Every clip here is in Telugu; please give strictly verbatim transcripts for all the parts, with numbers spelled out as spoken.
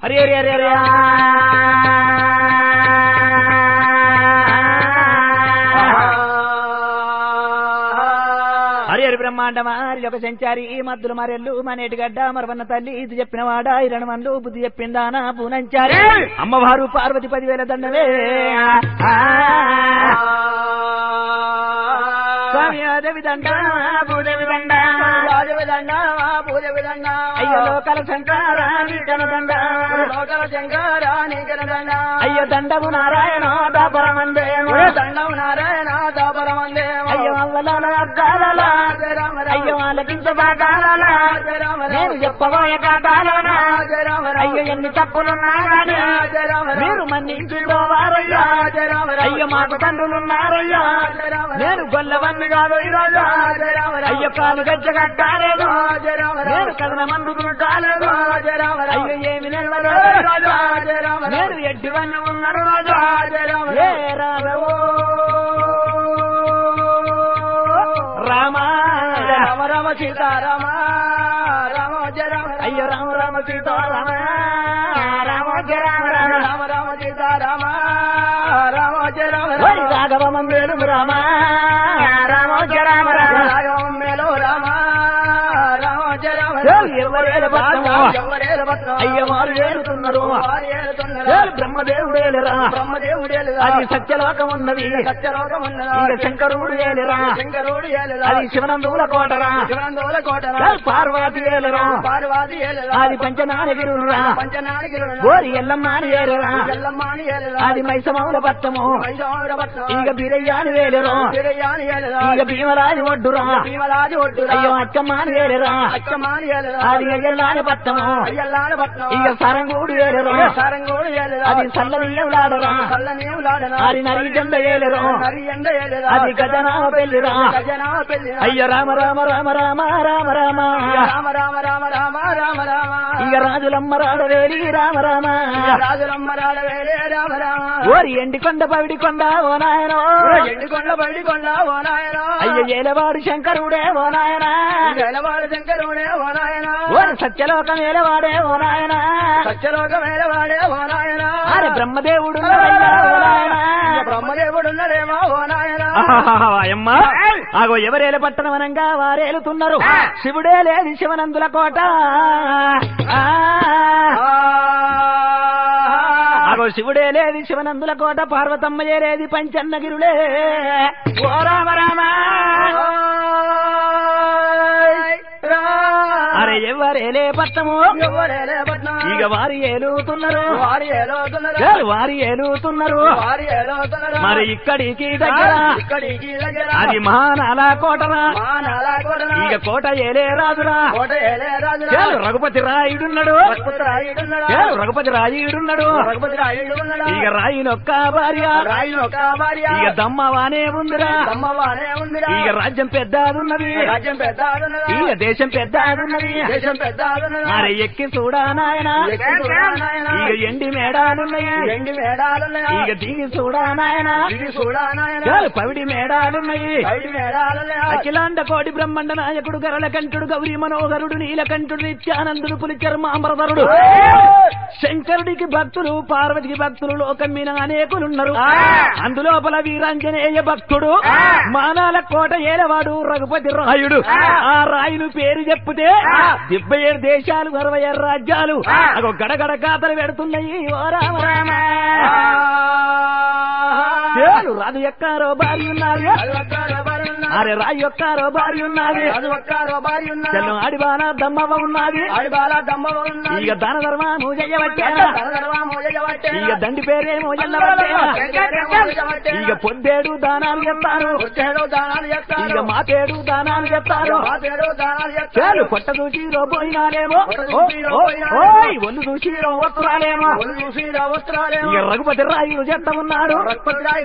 అరే అరే అరే అరే హరి హరి బ్రహ్మాండమా ఒక సంచారి ఈ మద్దులు మరెల్లు మనేటి గడ్డ మరవన్న తల్లి ఇది చెప్పిన వాడ ఇరణ మన్లు బుద్ధి చెప్పిందానా పూనంచారి అమ్మవారు పార్వతి పదివేల దండవే స్వామి దేవి దండ భూదేవి దండ అయ్యో లోకల శంకరా నీకన దండ లోకల శంకరా నీకన దండ అయ్యో దండము నారాయణ దాపరమందే దండము నారాయణ దాపరమందే అయ్యో అవ్వల అద్దాల అయ్యో ఆలకించ బాగాల నేను చెప్పబోయే కాదాలన అయ్యో ఎన్ని తప్పులున్నా గాని మీరు మన్నించుకోవారయ్యా అయ్యో మాకు తండ్రులున్నారయ్యా నేను గొల్లవన్ని కాదు ఈరోజు అయ్యో కాలు గజ్జ కట్టాలేదు నేను కథన మందులు కాలేదు అయ్యో ఏమి నేను ఎడ్డివన్నీ ఉన్నాను రాజు ఏ రాఘవో రామ రామ రామ సీతారామ రామ రామ అయ్యో రామ రామ సీతారామ రామ రామ రామ రామ సీతారామ రామ రామ రాఘవ మేలు రామ రామ రామ రాఘవ మేలు రామ అయ్య వారు ఏలుతున్నారు బ్రహ్మదేవుడేలరా అది సత్యలోకం ఉన్నది ఇక శంకరుడు ఏలరా అది శివనందుల కోటరా పార్వతి ఏలరా అది పంచనానగిరురా గోరి ఎల్లమ్మాని ఏలరా అది మైసమౌల పట్టము ఇక బిరయ్యాని వేలరా ఇక భీమరాజు ఒడ్డురా అయ్యో అక్కమ్మాని వేలరా అది ఎల్లాని పట్టము ఇక సరంగూడు ఏలరా అది సల్లనీయులాడరా అది నరి జెండ ఏలరా అది గజనామ పెళ్లిరా అయ్య రామ రామ రామ రామ రామ రామ రామ రామ రామ రామ రామ రామ ఇక రాజులమ్మ రాడవేలి రామ రామ రాజులమ్మ రాడవేలి రామ రామ ఓరి ఎండికొండ పవిడి కొండ ఓ నాయనో ఎండికొండ పవిడి కొండ ఓ నాయనో అయ్య ఏలవాడు శంకరుడే ఓ నాయన ఏలవాడు శంకరుడే ఓ నాయన ఓరి సత్యలోకం ఏలవాడే ఓ నాయన సత్యలోకం ఏలవాడే ఓ నాయన అరే బ్రహ్మదేవుడు బ్రహ్మదేవుడున్నాడేమో ఓ నాయన అమ్మ ఆగో ఎవరేలు పట్టణమనంగా వారేలుతున్నారు శివుడే లేదు శివనందుల కోట ఆగో శివుడే లేదు శివనందుల కోట పార్వతమ్మయే లేది పంచన్నగిరులే ఓ రామ రామ అరే ఎవరేలే పట్టము ఇక వారి ఏలుతున్నారు వారి ఏలుతున్నారు మరి ఇక్కడికి దగ్గర అది మహానాల కోటరా ఇక కోట ఏలే రాజురా రఘుపతి రాయుడున్నాడు రఘుపతి రాయుడున్నాడు ఇక రాయునొక్క భార్య ఇక దమ్మవానే ఉందిరా ఇక రాజ్యం పెద్దదున్నది ఇక దేశం పెద్దదున్నది అరే ఎక్కి చూడా నాయన ఇక ఎండి మేడాలున్నాయి ఎండి మేడాలున్నాయి ఇక దిగి చూడా నాయన పవిడి మేడాలున్నాయి అఖిలాండ కోటి బ్రహ్మాండ నాయకుడు గరళ కంఠుడు గౌరీ మనోహరుడు నీలకంఠుడు నిత్యానందుడు పులిచర్మాంబరధరుడు శంకరుడికి భక్తులు పార్వతికి భక్తులు లోకం మీద అనేకులున్నారు అందులోపల వీరాంజనేయ భక్తుడు మానాల కోట ఏలవాడు రఘుపతి రాయుడు ఆ రాయులు పేరు చెప్తే డెబ్బై ఏడు దేశాలు అరవై ఆరు రాజ్యాలు అగో గడగడ గాథలు పెడుతున్నాయి ఓ రామ రామ రాజు ఎక్కారో భార్య ఉన్నది అరే రాజు ఎక్కారో భార్య ఉన్నది చెల్లు ఆడిబాల దమ్మవ ఉన్నది ఇక దాన ధర్మము చెయ్యబట్టే ఇక దండి పేరేమో ఇక పొద్దేడు దానాలు చెప్తారు ఇక మాతేడు దానాలు చెప్తారు చాలు పొట్ట చూసి పోయినాలేమో ఒళ్ళు చూసి వస్త్రాలేమో ఇక రఘుపతి రాయుడు చెత్త ఉన్నాడు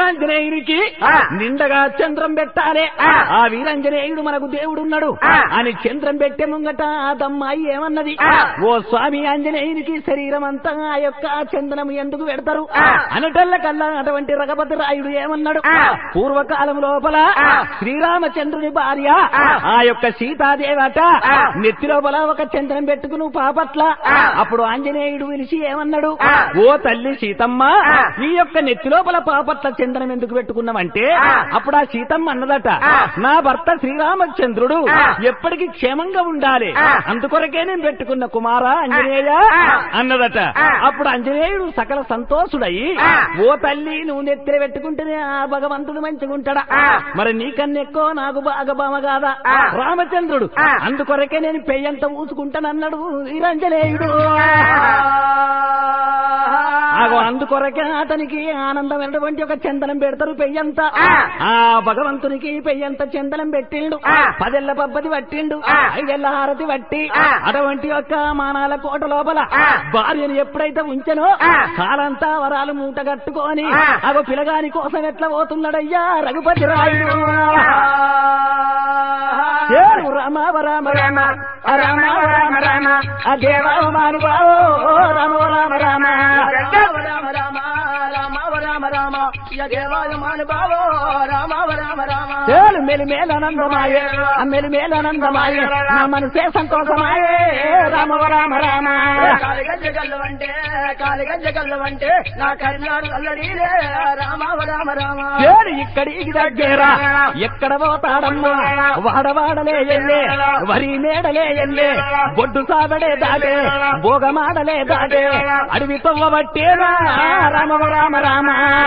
వీరాంజనేయునికి నిండగా చంద్రం పెట్టాలి, ఆ వీరాంజనేయుడు మనకు దేవుడున్నాడు అని చంద్రం పెట్టే ముంగట ఆ దమ్మాయి ఏమన్నది, ఓ స్వామి ఆంజనేయునికి శరీరం అంతా ఆ యొక్క చందనం ఎందుకు పెడతారు అనటల్ల కల్లా అటువంటి రఘుపతి రాయుడు ఏమన్నాడు, పూర్వకాలం లోపల శ్రీరామచంద్రుని భార్య ఆ యొక్క సీతాదేవట నెత్తి లోపల ఒక చంద్రం పెట్టుకుని పాపట్ల. అప్పుడు ఆంజనేయుడు పిలిచి ఏమన్నాడు, ఓ తల్లి సీతమ్మ, ఈ యొక్క నెత్తి లోపల పాపట్ల చంద్రం ఎందుకు పెట్టుకున్నామంటే అప్పుడు ఆ సీతమ్మ అన్నదట, నా భర్త శ్రీరామచంద్రుడు ఎప్పటికీ క్షేమంగా ఉండాలి, అందుకొరకే నేను పెట్టుకున్న కుమారా ఆంజనేయ అన్నదట. అప్పుడు ఆంజనేయుడు సకల సంతోషుడయి, ఓ తల్లి నువ్వు నెత్తిన పెట్టుకుంటేనే ఆ భగవంతుడు మంచిగుంటాడా, మరి నీకన్నెక్కో నాకు బాగా బామ కాదా రామచంద్రుడు, అందుకొరకే నేను పెయ్యంత ఊసుకుంటానన్నాడు వీరాంజనేయుడు. అందుకొరకే అతనికి ఆనందమైనటువంటి ఒక చందనం పెడతారు పెయ్యంత. ఆ భగవంతునికి పెయ్యంత చందనం పెట్టిండు, పదెళ్ల పబ్బది పట్టిండు, ఐదెళ్ల హారతి పట్టి అటువంటి యొక్క మానాల కోట లోపల భార్యను ఎప్పుడైతే ఉంచెనో కాలంతా వరాలు మూట కట్టుకొని అగో పిలగాని కోసం ఎట్లా పోతున్నాడయ్యా రఘుపతి రాయుడు. రామ రామ రామ రామ రామ రామ ఆ దేవా మానుభావో రామ రామ రామ రామ రామ రామ రామ రామ దేవాయ మానుభావో రామ రామ రామ మెలి మేలనందమాయ మెలి మేలనందమాయ నా మనసే సంతోషమాయే రామ రామ రామ కాలిగజ్జ గల్లవంటే కాలిగజ్జ గల్లవంటే నా కర్ణాడు అల్లడీలే రామ రామ రామ ఇక్కడికి దగ్గర ఎక్కడ పోతాడమ్మా వాడవాడలే ఎల్లే వరి మేడలే ఎల్లే బొడ్డు సాబడే దాటే భోగమాడలే దాటే అడవి తొవ్వబట్టేరా రామ రామ రామ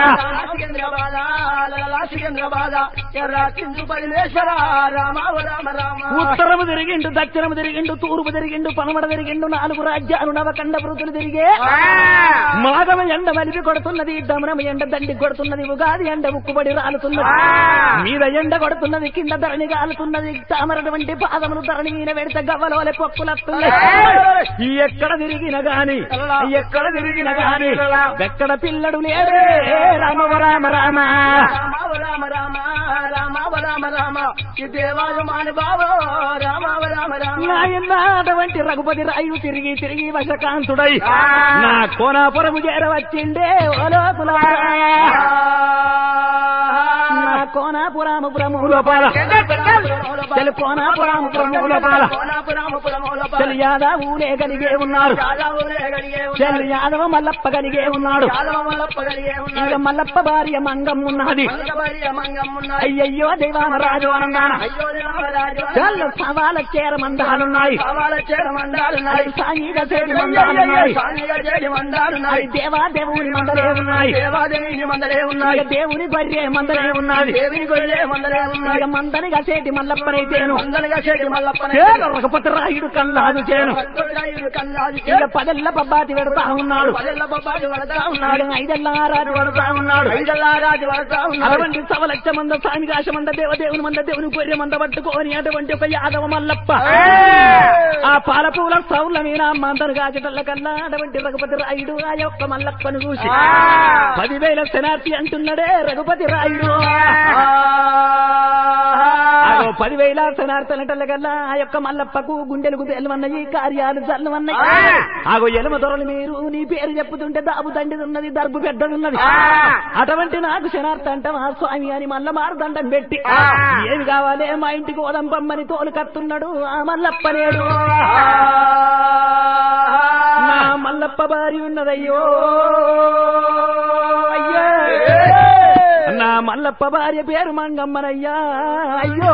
ఉత్తరము తిరిగిండు, దక్షిణము తిరిగిండు, తూర్పు తిరిగిండు, పనమడ తిరిగిండు, నాలుగు రాజ్యాలు నవకండ వృత్తులు తిరిగే మాగమ ఎండ మలిపి కొడుతున్నది, దమనము ఎండ దండి కొడుతున్నది, ఉగాది ఎండ ఉక్కుబడి రాలుతున్నది, మీద ఎండ కొడుతున్నది, కింద ధరణి కాలుతున్నది, తామరటువంటి పాదములు ధరణి మీద పెడితే గవ్వలోలే పొక్కులత్తున్నాయి. ఎక్కడ తిరిగిన గాని ఎక్కడ తిరిగిన గాని ఎక్కడ పిల్లడు లేడే రామ రామ రామ రామ రామ రామ రామ రామ ఈ దేవాయ మానుభావో రామ రామ రామ అటువంటి రఘుపతి రాయుడు తిరిగి తిరిగి వశకాంతుడై నా కోనాపురము చేరవచ్చిండే ఓలోకులా కోనాపురాము ప్రములోపాల తెలు కోనాపురాము ప్రములోపాల తెలు యాదవులే కలిగే ఉన్నారు, తెలు యాదవ మల్లప్ప కలిగే ఉన్నాడు, ఇక మల్లప్ప భార్య మంగం ఉన్నది. అయ్యయ్యో దైవామరాజు అనందాన తెల్లు సవాల చేర మందాలున్నాయి, సాంఘిక చేతి మందాలున్నాయి, దేవా దేవుని మందలే ఉన్నాయి, దేవుని బర్రె మందలే ఉన్నది, మందని గసేటి మల్లప్పనైతేను రఘుపతి రాయుడు కల్లాదు చేను పదెల్ల పబ్బాతి పెడతా ఉన్నాడు, ఐదెల్లా రాజు పడతా ఉన్నాడు, అటువంటి సవలక్ష మంద సామిగాశ మంద దేవదేవుని మంద దేవుని గొర్రె మంద పట్టుకొని అటువంటి ఒక యాదవ మల్లప్ప ఆ పాలపూల సౌల మీద మందరు గాజటల్ల కల్లా అటువంటి రఘుపతి రాయుడు ఆ యొక్క మల్లప్పను చూసి పదివేల శనార్థి అంటున్నాడే రఘుపతి రాయుడు. పదివేల శనార్థనటల్ల కల్లా ఆ యొక్క మల్లప్పకు గుండెలకు తెలవన్నాయి, కార్యాలు చల్లవన్నాయి. ఆగో ఎలమ దొరలు మీరు నీ పేరు చెప్పుతుంటే దాబు దండిదున్నది, దర్బు పెద్దదున్నది, అటువంటి నాకు శనార్థ అంట మా స్వామి అని మల్ల మారు దండం పెట్టి ఏమి కావాలే మా ఇంటికి ఓదం పమ్మని తోలు కత్తున్నాడు ఆ మల్లప్ప నేడు. నా మల్లప్ప భార్య ఉన్నదయ్యో అయ్యో, నా మల్లప్ప భార్య పేరు మంగమ్మనయ్యా అయ్యో.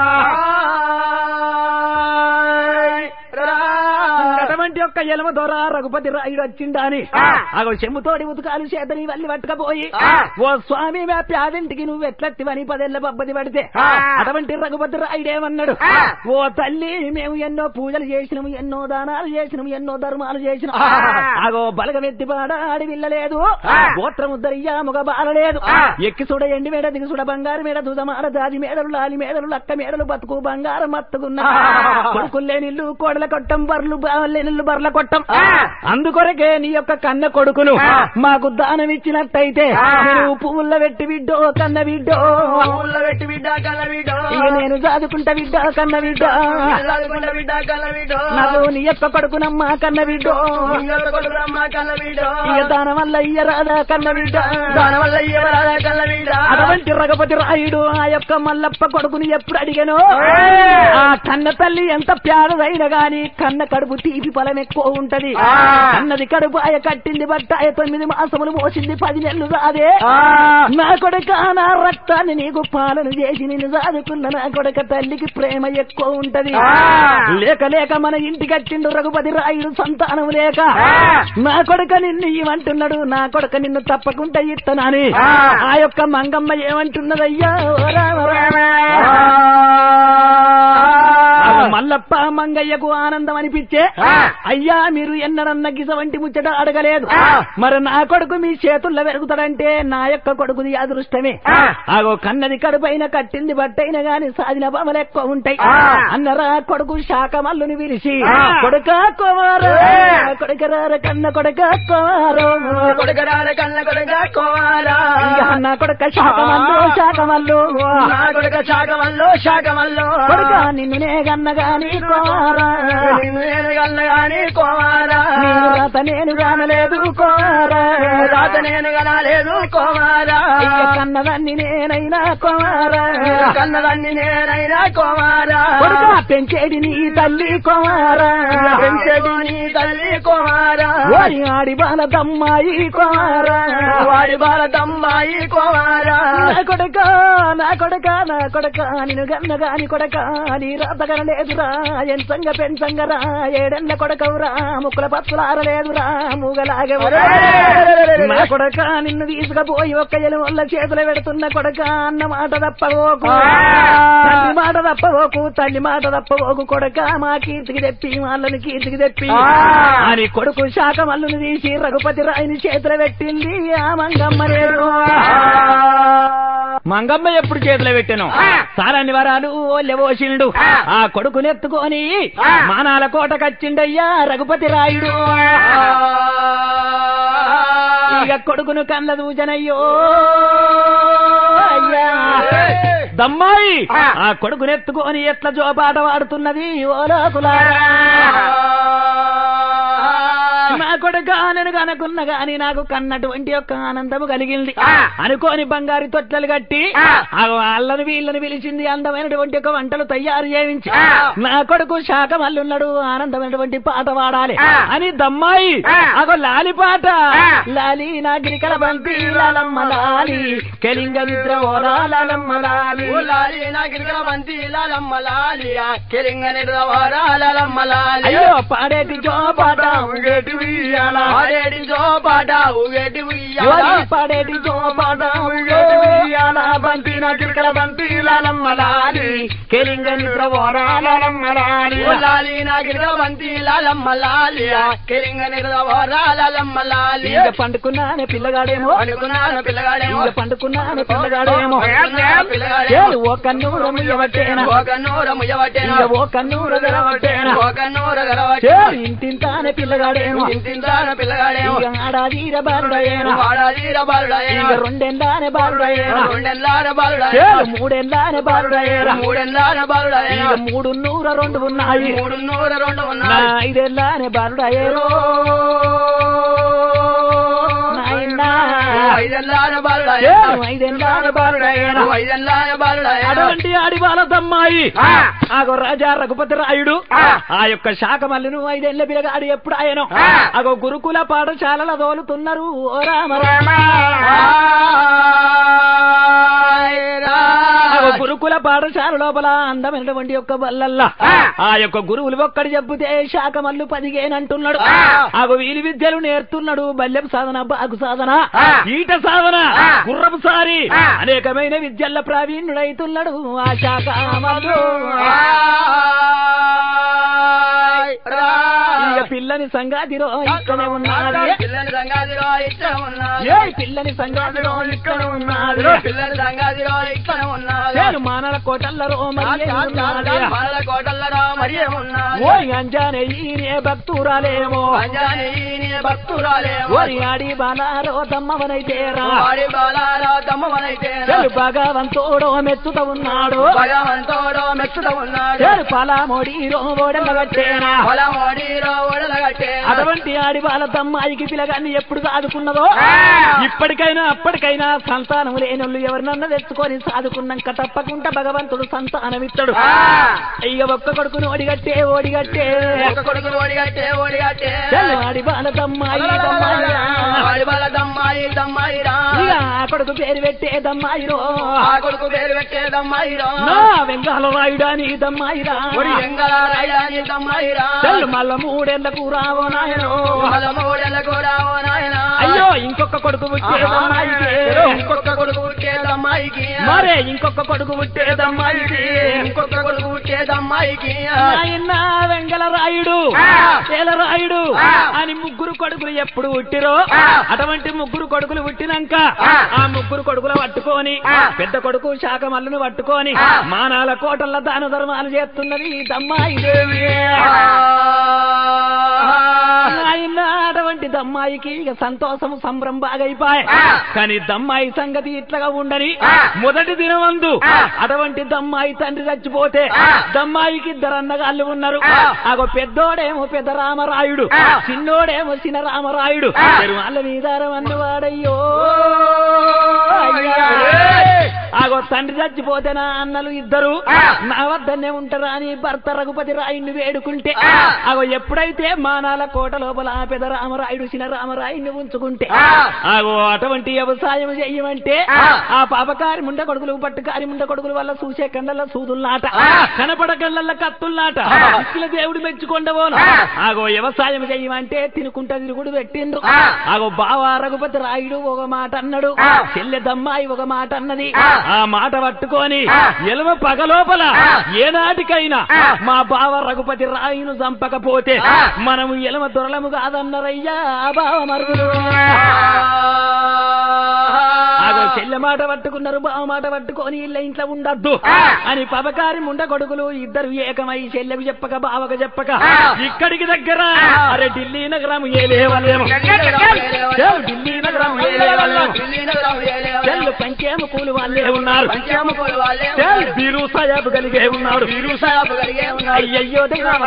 అటువంటి యొక్క ఎలమ దొర రఘుపతి రాయుడు వచ్చిండాని అగో చెమ్ముతోడి ఉతుకాలు చేతని వల్లి పట్టుకపోయి ఓ స్వామి మా ప్యాదింటికి నువ్వు ఎట్లెత్తివని పదేళ్ల పబ్బది పడితే అటువంటి రఘుపతి రాయుడేమన్నాడు, ఓ తల్లి మేము ఎన్నో పూజలు చేసినాము, ఎన్నో దానాలు చేసినాము, ఎన్నో ధర్మాలు చేసినాం, అగో బలగమెత్తి పాడ ఆడివిల్లలేదు, గోత్రముద్దరియా ముగ బాలలేదు, ఎక్కి చూడ ఎండి మేడ దిగి చూడ బంగారు మేడ దుదమాడ జాతి మేడలు లాలి మేడలు లక్క మేడలు బతుకు బంగారం మత్తుకున్నా, కొడుకుల్లే నిల్లు కోడల కొట్టం బర్లు బావలేని కళ్ళు బర్ల కొట్టం అందుకొరకే నీ యొక్క కన్న కొడుకును మాకు దానం ఇచ్చినట్టయితే నువ్వు పువ్వుల్లో పెట్టి బిడ్డో కన్న బిడ్డో పువ్వుల్లో పెట్టి బిడ్డ కన్న బిడ్డో ఇక నేను చదువుకుంటా బిడ్డ కన్న బిడ్డ చదువుకుంటా బిడ్డ కన్న బిడ్డో నాకు నీ యొక్క కొడుకునమ్మా కన్న బిడ్డో కొడుకునమ్మా కన్న బిడ్డో ఇక దాని వల్ల ఇయ్యరాదా కన్న బిడ్డ దాని వల్ల ఇయ్యరాదా కన్న బిడ్డ అటువంటి రఘుపతి రాయుడు ఆ యొక్క మల్లప్ప కొడుకుని ఎప్పుడు అడిగాను ఆ కన్న తల్లి ఎంత ప్యారదైనా గాని కన్న కడుపు తీపి ఫలం ఎక్కువ ఉంటది అన్నది కడుపు ఆయ కట్టింది బట్ట ఆయ తొమ్మిది మాసములు మోసింది పది నెలలు రాదే నా కొడుక నా రక్తాన్ని నీకు పాలన చేసి నిన్ను సాదుకున్న నా కొడుక తల్లికి ప్రేమ ఎక్కువ ఉంటది లేక లేక మన ఇంటి కట్టిండు రఘుపతి రాయుడు సంతానం లేక నా కొడుక నిన్ను ఇవంటున్నాడు నా కొడుక నిన్ను తప్పకుండా ఇత్తనాని ఆ యొక్క మంగమ్మ ఏమంటున్నదయ్యా మల్లప్ప మంగయ్యకు ఆనందం అనిపించే అయ్యా మీరు ఎన్నడన్న గిజ వంటి ముచ్చట అడగలేదు మరి నా కొడుకు మీ చేతుల్లో పెరుగుతాడంటే నా యొక్క కొడుకుది అదృష్టమే ఆగో కన్నది కడుపైన కట్టింది బట్టైన గాని సాధిన బొమ్మలు ఎక్కువ ఉంటాయి అన్నరా కొడుకు శాఖమల్లుని పిలిచి కొడుక కుమారు కొడుకరార కన్న కొడుక కుమారు కొడుకరార కన్న కొడుక కుమారా నా కొడుక శాఖమల్లు శాఖమల్లు నా కొడుక శాఖమల్లు శాఖమల్లు కొడుక నిన్ను నే గన్న గాని కుమారా నిన్ను నేను గన్న గాని కుమారా రాత నేను గానలేదు కుమారా రాత నేను గనలేదు కుమారా కన్నదాన్ని నేనైనా కుమారా కన్నదాన్ని నేనైనా కుమారా కొడుక పెంచేది నీ తల్లి కుమారా పెంచేది నీ తల్లి కుమారా వాడి ఆడి బాల దమ్మాయి కుమారా వాడి బాల దమ్మాయి కుమారా నా కొడుక నా కొడుక నా కొడుక నిన్ను గన్న గాని కొడుక నీ రాత గనలేదురా ఎంతంగా పెంచంగరా ఏడెన్న కొడుకవురా ముక్కుల పత్తులారలేదురా మూగలాగవరా నా కొడుక నిన్ను తీసుకుపోయి ఒక్క ఎలు వల్ల చేతులు పెడుతున్న కొడుక అన్న మాట తప్పవోకు తల్లి మాట తప్పవోకు తల్లి మాట తప్పవోకు కొడుక మా కీర్తికి తెప్పి వాళ్ళని కీర్తికి తెప్పి అని కొడుకు శాఖ మల్లుని తీసి రఘుపతి రాయిని చేతులు పెట్టింది ఆ మంగమ్మ లేదు మంగమ్మ ఎప్పుడు చేతులు పెట్టాను సారాన్ని వరాలు ఓల్యవోషిండు ఆ కొడుకునెత్తుకొని మానాల కోట కచ్చిండయ్యా రఘుపతి రాయుడు ఇక కొడుకును కళ్ళ దూజనయ్యో అయ్యా దమ్మాయి ఆ కొడుకునెత్తుకొని ఎట్లా జోపాట వాడుతున్నది ఓ లోకులారా నా కొడుక నేను కనుకున్న గాని నాకు కన్నటువంటి యొక్క ఆనందము కలిగింది అనుకోని బంగారు తొట్టెలు కట్టి వాళ్ళని వీళ్ళని పిలిచింది అందమైనటువంటి ఒక వంటలు తయారు చేయించి నా కొడుకు శాఖ మల్లున్నాడు ఆనందమైనటువంటి పాట పాడాలి అని దమ్మాయి అగో లాలి పాట లాలి నా గిరికల బంతి లాలమ్మ లాలి కెలింగ నిద్ర ఓరా లాలమ్మ లాలి లాలి నా గిరికల బంతి లాలమ్మ లాలి కెలింగ నిద్ర ఓరా లాలమ్మ లాలి అయ్యో పాడేటి జో పాట పాడేటి జో పాట ఊగేటి పాడేటి జో పాట బంతి నా గిరికల బంతి లాలమ్మ లాలి కెలింగ నిద్ర ఓరా లాలమ్మ లాలి లాలి నా గిరికల బంతి లాలమ్మ లాలి కెలింగ నిద్ర ఓరా లాలమ్మ లాలి పండుకున్నానే పిల్లగాడేమో పండుకున్నాను పిల్లగాడేమో పండుకున్నాను పిల్లగాడేమో ఓ కన్నూర ముయ్యవట్టేనా ఓ కన్నూర ముయ్యవట్టేనా ఓ కన్నూర గరవట్టేనా ఓ కన్నూర గరవట్టేనా ఇంటింతానే పిల్లగాడేమో ఇంటింతానే పిల్లగాడేమో ఆడాదీర బాలుడయేనా ఆడాదీర బాలుడయేనా రెండెందానే బాలుడయేనా రెండెందానే బాలుడయేనా మూడెందానే బాలుడయేనా మూడెందానే బాలుడయేనా మూడు నూర రెండు ఉన్నాయి మూడు నూర రెండు ఉన్నాయి ఐదెందానే బాలుడయేరో అటువంటి ఆడి బాల దమ్మాయి ఆగో రాజా రఘుపతి రాయుడు ఆ యొక్క శాఖ మల్లును ఐదేళ్ల పిల్లగాడు ఎప్పుడు ఆయన అగో గురుకుల పాఠశాలల దోలుతున్నారు ఓ రామ రామ గురుకుల పాఠశాల లోపల అందమైనటువంటి యొక్క బల్లల్లా ఆ యొక్క గురువులు ఒక్కడి చెబితే శాఖ మల్లు పదిగేనంటున్నాడు ఆగో వీలి విద్యలు నేర్తున్నాడు బల్యం సాధన బాగు సాధన ఈట సాధన గుర్రపు సారి అనేకమైన విద్యల ప్రావీణ్యుడైతున్నాడు ఆ శాఖ మల్లు ఇక పిల్లని సంగాదిరో ఇక్కడే ఉన్నది పిల్లని సంగాదిరో ఇక్కడ ఉన్నది ఏ పిల్లని సంగాదిరో ఇక్కడ ఉన్నది పిల్లని సంగాదిరో ఇక్కడ ఉన్నది నేను మానల కోటల్లరో మరి మానల కోటల్లరో మరి ఉన్నది ఓరి అంజానేయే భక్తురాలేమో అంజానేయే భక్తురాలేమో ఓరి ఆడి బాలారో దమ్మవనైతేరా ఆడి బాలారో దమ్మవనైతేరా భగవంతోడో మెచ్చుత ఉన్నాడు భగవంతోడో మెచ్చుత ఉన్నాడు పలామోడీరో ఓడలగట్టేనా పలామోడీరో ఓడలగట్టేనా అటువంటి ఆడి బాల దమ్మాయికి పిలగాన్ని ఎప్పుడు సాదుకున్నదో ఇప్పటికైనా అప్పటికైనా సంతానం లేనోళ్ళు ఎవరినన్నా తెచ్చుకొని సాదుకున్నాక తప్పకుండా భగవంతుడు సంతానమిస్తాడు ఇక ఒక్క కొడుకును ఓడిగట్టే ఓడిగట్టే ఒక్క కొడుకును ఓడిగట్టే ఓడిగట్టే ఆడి బాల దమ్మాయి ఆడి బాల దమ్మాయి దమ్మాయిరా ఇక ఆ కొడుకు పేరు పెట్టే దమ్మాయిరో ఆ కొడుకు పేరు పెట్టే దమ్మాయిరా నా వెంగాల రాయుడాని దమ్మాయిరా వెంగాల రాయుడాని దమ్మాయిరా మళ్ళ మూడేళ్లకు రావో నాయనో మళ్ళ మూడేళ్లకు రావో నాయనా అయ్యో ఇంకొక కొడుకు పుట్టే దమ్మాయికి ఇంకొక కొడుకు పుట్టే దమ్మాయికి మరే ఇంకొక కొడుకు పుట్టే దమ్మాయికి ఇంకొక కొడుకు పుట్టే దమ్మాయికి ఆయన వెంగళ రాయుడు రాయుడు అని ముగ్గురు కొడుకులు ఎప్పుడు పుట్టిరో అటువంటి ముగ్గురు కొడుకులు పుట్టినాక ఆ ముగ్గురు కొడుకులు పట్టుకొని పెద్ద కొడుకు శాఖ మల్లును పట్టుకొని మానాల కోటల దాన ధర్మాలు చేస్తున్నది దమ్మాయి దేవి ఆయన అటువంటి దమ్మాయికి ఇక సంతోషం సంబరం బాగైపోయి కానీ దమ్మాయి సంగతి ఇట్లగా ఉండని మొదటి దినమందు అటువంటి దమ్మాయి తండ్రి చచ్చిపోతే దమ్మాయికి ఇద్దరు అన్నగాళ్ళు ఉన్నారు ఆగో పెద్దోడేమో పెద్ద రామరాయుడు చిన్నోడేమో చిన్న రామరాయుడు వాళ్ళ మీదారం అన్నవాడయ్యో ఆగో తండ్రి చచ్చిపోతే నా అన్నలు ఇద్దరు నా వద్దనే ఉంటారా అని భర్త రఘుపతి రాయుడిని వేడుకుంటే ఆగో ఎప్పుడైతే మానాల కోట లోపల పెద్ద రామరాయుడు చిన్న రామరాయుడిని ఉంచుకుంటే ఆగో అటువంటి వ్యవసాయం చెయ్యమంటే ఆ పాపకారి ముండ కొడుకులు పట్టుకారి ముండ కొడుకుల వల్ల చూసే కళ్ళ సూదుల్లాట కనపడ కళ్ళ కత్తుల్లాట ఇచ్చిన దేవుడు మెచ్చుకొండవోను ఆగో వ్యవసాయం చెయ్యమంటే తినుకుంటా తిరుగుడు పెట్టిండ్రు ఆగో బావ రఘుపతి రాయుడు ఒక మాట అన్నాడు చెల్లె దమ్మాయి ఒక మాట అన్నది ఆ మాట పట్టుకొని ఎలమ పగలోపల ఏనాటికైనా మా బావ రఘుపతి రాయును చంపకపోతే మనము ఎలమ దొరలము కాదన్నరయ్యా బావ మరుగులు ఆగో చెల్లె మాట పట్టుకున్నారు బావ మాట పట్టుకొని ఇళ్ళ ఇంట్లో ఉండద్దు అని పబకారి ముండ కొడుకులు ఇద్దరు ఏకమై చెల్లెకు చెప్పక బావకు చెప్పక ఇక్కడికి దగ్గర అరే ఢిల్లీ నగరం ఏలేవలేము ఢిల్లీ నగరం ఏలేవలేము చెల్లు పంచేమ కూలి వాళ్ళే ఉన్నారు బీరు సాయాబు కలిగే ఉన్నాడు అయ్యయ్యో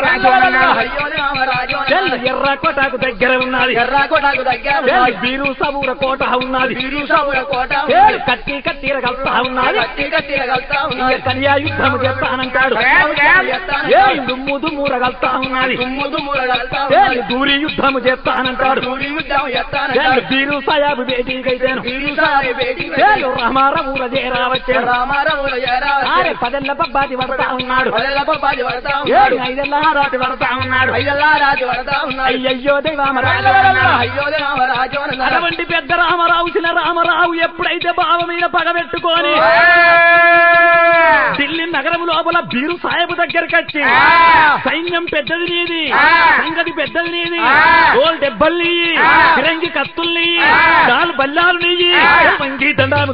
చెల్లు ఎర్ర కోటకు దగ్గర ఉన్నది బీరు సబూర కోట ఉన్నది కత్తి కత్తీర కలుస్తా ఉన్నది కన్యా యుద్ధము చేస్తానంటాడు దుమ్ము దుమ్ముర కలుస్తా ఉన్నది దూరి యుద్ధము చేస్తానంటాడు బీరు సాయాబు బేటీకైతేను రామారవుల చేరావచ్చారు పదెల్ల పబ్బాటి పడతా ఉన్నాడు ఏడు ఐదెల్లా రాతి పడతా ఉన్నాడు అయ్యయ్యో దేవామరాజు అటువంటి పెద్ద రామరావు చిన్న రామరావు ఎప్పుడైతే బావ మీద పగబెట్టుకొని ఢిల్లీ నగరం లోపల బీరు సాహెబ్ దగ్గరికి వచ్చి సైన్యం పెద్దది నీది సంగతి పెద్దది నీది ఓల్ దెబ్బలు నీయి ఫిరంగి కత్తులు నీయి దాలు బల్లాలు నీయి వంగి దండాలు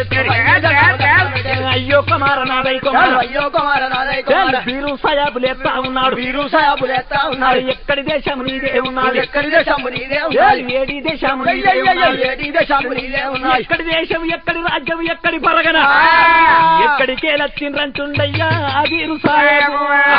అయ్యో కుమార నాదై కుమార అయ్యో కుమార నాదై కుమార బీరు సాహెబ్ లేస్తా ఉన్నాడు బీరు సాహెబ్ లేస్తా ఉన్నాడు ఎక్కడి దేశం నీదే ఉన్నది ఎక్కడి దేశం నీదే ఉన్నది ఏడి దేశం నీదే ఉన్నది ఏడి దేశం నీదే ఉన్నది ఎక్కడి దేశం ఎక్కడి రాజ్యం ఎక్కడి పరగన ఎక్కడికే లచ్చిండ్రంచుండయ్యా బీరు సాహెబ్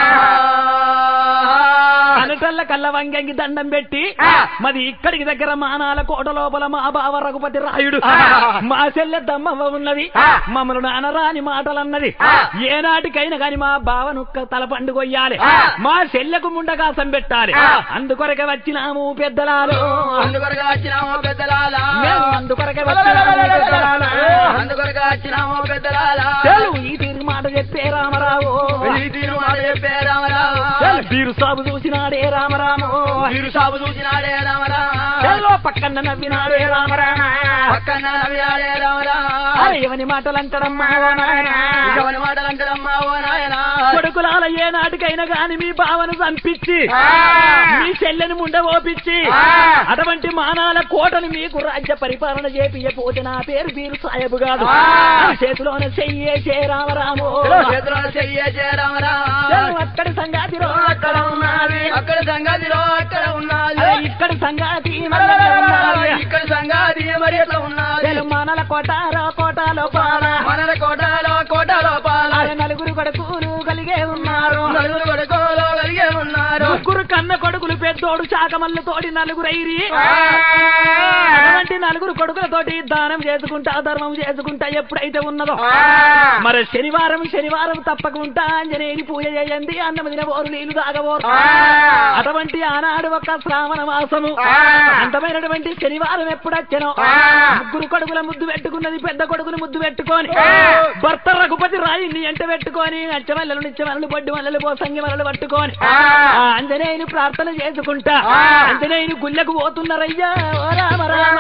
అనటల్ల కళ్ళ వంగంగి దండం పెట్టి మరి ఇక్కడికి దగ్గర మానాల కోట లోపల మా బావ రఘుపతి రాయుడు మా చెల్లె దమ్మవ్వ ఉన్నది మమ్మల్ని అనరాని మాటలన్నది ఏనాటికైనా కాని మా బావను తల పండుగొయ్యాలి మా చెల్లెకు ముండకాసం పెట్టాలి అందుకొరకే వచ్చినాము పెద్దలాలు అందుకొరకే వచ్చినాము పెద్దలాల అందుకొరకే అందుకొరకే వచ్చినాము పెద్దలాల ఈ తీరు మాట చెప్పే రామరావు ఈ తీరు మాట చెప్పే రామరావు వీరు సాగు చూసినాడే రామరామో వీరు సాగు చూసినాడే రామరామ పక్కన నవ్వినాడే రామరామ పక్కన నవ్వినాడే రామరామ ఎవని మాటలు అంటాడమ్మా ఓ నాయన ఎవని మాటలు అంటాడమ్మా ఓ నాయన కొడుకులాల ఏ నాటికైనా గాని మీ బావను చంపించి మీ చెల్లెని ముండ ఓపించి అటువంటి మానాల కోటను మీకు రాజ్య పరిపాలన చేపియపోతే నా పేరు వీరు సాయబు కాదు చేతిలోనే చెయ్యేసే రామరాము చేతిలోనే చెయ్యేసే రామరామ అక్కడి సంగాతిలో అక్కడ ఉన్నది అక్కడ సంగాతిలో అక్కడ ఉన్నది ఇక్కడ సంగాతి ఇక్కడ సంగాతి మరి ఎట్లా ఉన్నది మనల కోటారో కోట లోపాల మనల కోటలో కోట లోపాల నలుగురు కొడుకులు కలిగే ఉన్నారు నలుగురు కొడుకులు కలిగే ఉన్నారు ముగ్గురు కన్న కొడుకులు పెద్దోడు శాకమల్లు తోటి నలుగురు ఐరి అటువంటి నలుగురు కొడుకులతోటి దానం చేసుకుంటా ధర్మం చేసుకుంటా ఎప్పుడైతే ఉన్నదో మరి శనివారం శనివారం తప్పకుండా ఆంజనేయుని పూజ చేయండి అన్నం తిన ఓరు నీళ్లు తాగబోరు అటువంటి ఆనాడు ఒక శ్రావణ మాసము అందమైనటువంటి శనివారం ఎప్పుడొచ్చనో ముగ్గురు కొడుకుల ముద్దు పెట్టుకున్నది పెద్ద కొడుకుని ముద్దు పెట్టుకొని భర్త రఘుపతి రాయిని ఎంట పెట్టుకొని అచ్చమల్లలు నిచ్చమల్లలు బొడ్డు మల్లలు పోసంగి మల్లలు పట్టుకొని ఆంజనేయుని ప్రార్థన చేసుకుంటా ఆంజనేయుని గుళ్ళకు పోతున్నారయ్యా ఓ రామ రామ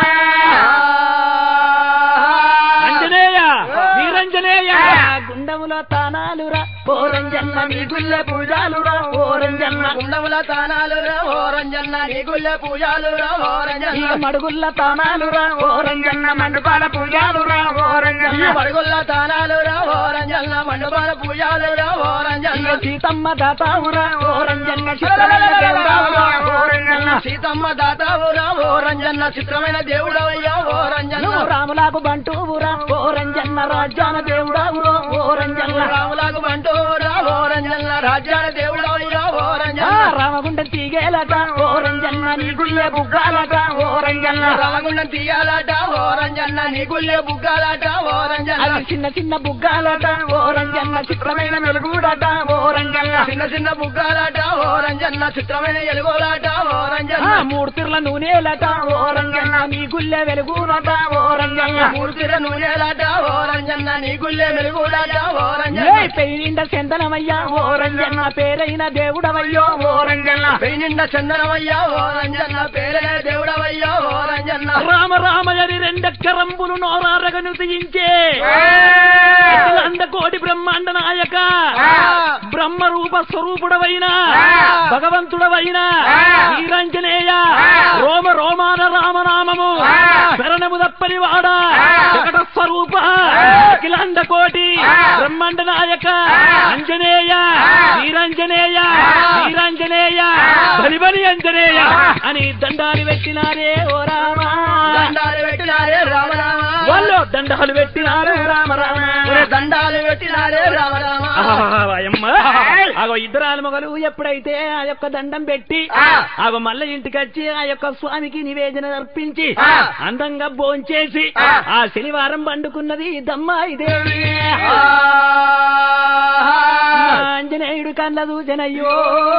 అంజనేయ వీరంజనేయ గుండముల తానాలురా ఓరంజన్న నీ గుళ్ళె పూజాలురా ఓరంజన్న గుండముల తానాలురా ఓరంజన్న నీ గుళ్ళె పూజాలురా ఓరంజన్న మడుగుల్ల తానాలురా ఓరంజన్న మండపాల పూజాలురా ఓరంజన్న మడుగుల్ల తానాలురా ఓరంజన్న మండపాల పూజాలురా ఓరంజన్న సీతమ్మ దాతావురా ఓరంజన్న చిత్రమైన దేవుడావురా ఓరంజన్న సీతమ్మ దాతావురా ఓరంజన్న చిత్రమైన దేవుడవయ్యా ఓరంజన్న రాములాకు బంటూవురా ఓరంజన్న రాజ్యాన దేవుడావురా ఓరంజన్న రాములాకు బంటూరా ఓరంజన్న రాజ్యాన దేవుడవయ్యా ఓరంజన్న రామగుండం తీగేలట ఓరంజన్న నీ గుళ్ళే బుగ్గాలట ఓరంజన్న రామగుండం తీయాలట ఓరంజన్న నీ గుళ్ళే బుగ్గాలట ఓరంజన్న చిన్న చిన్న బుగ్గాలట ఓరంజన్న చిత్రమైన వెలుగుడట ఓరంజన్న చిన్న చిన్న బుగ్గాలట ఓరంజన్న చిత్రమైన ఎలుగులాట ఓరంజన్న మూడు తిర్ల నూనెలట ఓరంజన్న నీ గుళ్ళే వెలుగునట ఓరంజన్న మూడు తిర్ల నూనెలట ఓరంజన్న నీ గుళ్ళే వెలుగులాట ఓరంజన్న పెయినిండ చందనమయ్యా ఓరంజన్న పేరైన దేవుడవయ్యో ఓరంజన్న పెయినిండ చందనమయ్యా ఓరంజన్న పేరైన దేవుడవయ్యో ఓరంజన్న రామ రామయని రెండక్కరంబులు నోరారగను తీయించే కోటి బ్రహ్మాండ నాయక బ్రహ్మ రూప స్వరూపుడవైన భగవంతుడవైన వీరంజనేయ రోమ రోమాన రామనామము శరణము తప్పని వాడ జగట స్వరూప అఖిలాండ కోటి బ్రహ్మాండ నాయక అంజనేయ వీరంజనేయ వీరంజనేయ బలి బలి అంజనేయ అని దండాలు పెట్టినారే ఓ రామ దండాలు పెట్టినారే రామరామ వాళ్ళు దండాలు పెట్టినారు రామ రామ దండాలు పెట్టినారే రామరామ ఆగో ఇద్దరాల మొగలు ఎప్పుడైతే ఆ యొక్క దండం పెట్టి ఆగో మళ్ళీ ఇంటికి వచ్చి ఆ యొక్క స్వామికి నివేదన అర్పించి అందంగా భోంచేసి ఆ శనివారం పండుకున్నది దమ్మాయి దేవి ఆంజనేయుడు కళ్ళ దూచనయ్యో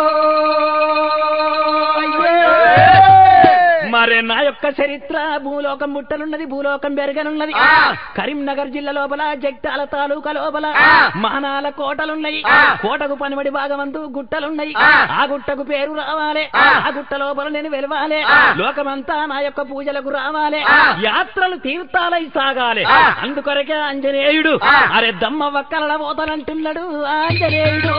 మరే నా యొక్క చరిత్ర భూలోకం ముట్టనున్నది భూలోకం బెరగనున్నది కరీంనగర్ జిల్లా లోపల జగ్తాల తాలూకా లోపల మహనాల కోటలున్నాయి కోటకు పనిబడి భాగమంతు గుట్టలున్నాయి ఆ గుట్టకు పేరు రావాలి ఆ గుట్ట లోపల నేను వెలవాలి లోకమంతా నా యొక్క పూజలకు రావాలి యాత్రలు తీర్థాలై సాగాలి అందుకొరకే ఆంజనేయుడు అరే దమ్మ వక్కల పోతానంటున్నాడు ఆంజనేయుడు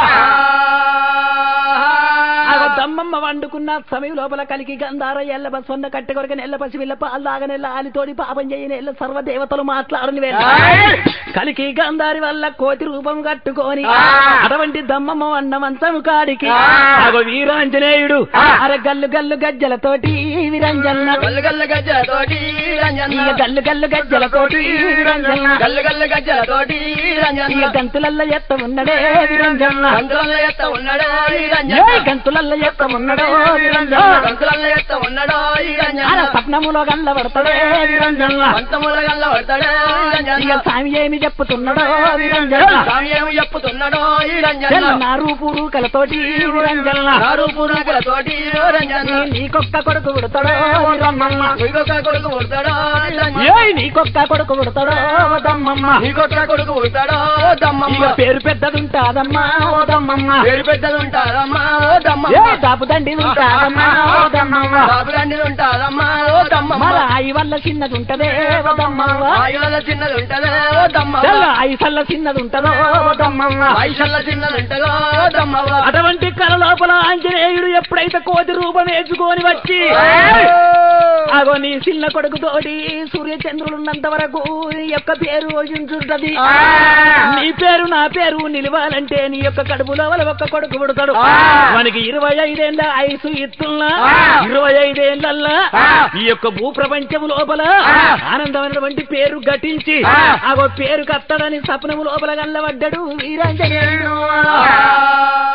దమ్మమ్మ వండుకున్న సమయం లోపల కలికి గంధార ఎల్ల బస్వన్న కట్టె కొరక నెల్ల పసి విల్ల పాల్లాగ నెల్ల ఆలితోడి పాపం చేయని ఎల్ల సర్వదేవతలు మాట్లాడని వేళ కలికి గంధారి వల్ల కోతి రూపం కట్టుకొని అటువంటి దమ్మమ్మ వండ మంచము కాడికి అగో వీరాంజనేయుడు అర గల్లు గల్లు గజ్జలతోటి విరంజన్న గల్లు గల్లు గజ్జలతోటి ఇక గల్లు గల్లు గజ్జలతోటి విరంజన్న గల్లు గల్లు గజ్జలతోటి ఇక గంతులల్ల ఎత్త ఉన్నడే విరంజన్న గంతులల్ల ఎత్త ఉన్నడే విరంజన్న గంతులల్ల ఎత్త ఉన్నడో గంతులల్ల ఎత్త ఉన్నడో స్వప్నములో గల్ల పడతాడే విరంజన్న పంతముల గల్ల పడతాడే ఇక స్వామి ఏమి చెప్పుతున్నాడో నిరంజన స్వామి ఏమి చెప్పుతున్నాడో ఈ రంజన నారు పురుకలతోటి నిరంజన నారు పురుగులతోటి రంజన నీకొక్క కొడుకు పుడతాడో రమ్మమ్మ నీకొక్క కొడుకు పుడతాడో ఏయ్ నీకొక్క కొడుకు పుడతాడో దమ్మమ్మ నీకొక్క కొడుకు పుడతాడో దమ్మమ్మ ఇక పేరు పెద్దదుంటాదమ్మా ఓ దమ్మమ్మ పేరు పెద్దది ఉంటారమ్మా ఓ ఏ దమ్మమ్మ దాపు దండి ఉంటాదమ్మా ఓ దమ్మమ్మ బాబులండి ఉంటారమ్మా ఓ దమ్మమ్మ మళ్ళా ఆయి వల్ల చిన్నది ఉంటదే ఓ దమ్మమ్మ ఆయుల చిన్నది ఉంటదో ఓ దమ్మమ్మ తెల్ల ఆయి సల్ల చిన్నది ఉంటదో ఓ దమ్మమ్మ వయసల్ల చిన్నది ఉంటదో ఓ దమ్మమ్మ అటువంటి కళ లోపల ఆంజనేయుడు ఎప్పుడైతే కోతి రూపం వేసుకొని వచ్చి అగో నీ చిన్న కొడుకు తోటి సూర్యచంద్రులున్నంత వరకు నీ యొక్క పేరు యోజించుంటది నీ పేరు నా పేరు నిలవాలంటే నీ యొక్క కడుపులో వాళ్ళ ఒక్క కొడుకు పుడతాడు మనకి ఇరవై ఐదేళ్ల ఐసు ఇస్తున్నా ఇరవై ఐదేళ్లల్లా ఈ యొక్క భూప్రపంచము లోపల ఆనందమైనటువంటి పేరు ఘటించి అగో పేరు కత్తడని సపనము లోపల గల్లబడ్డాడు వీరాంజనేయుడు